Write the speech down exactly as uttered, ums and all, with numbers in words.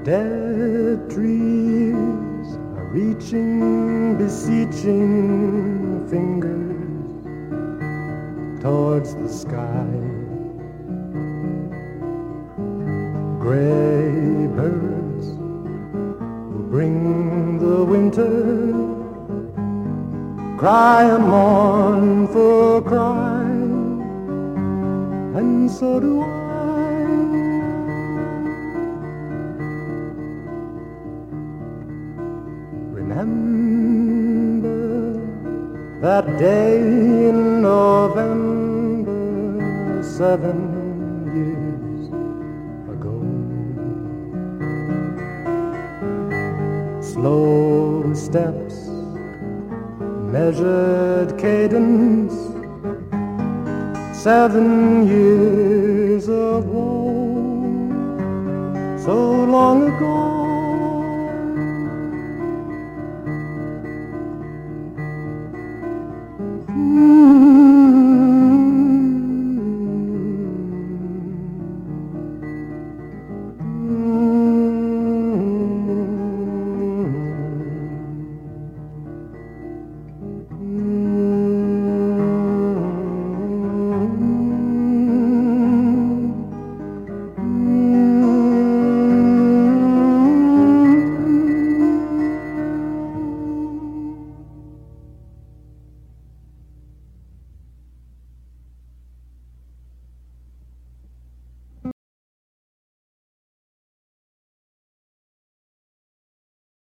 dead trees are reaching, beseeching fingers towards the sky. Gray birds who bring the winter cry a mournful cry, and so do I. Remember that day in November, seven years ago. Slow steps, measured cadence, seven years of woe, so long ago.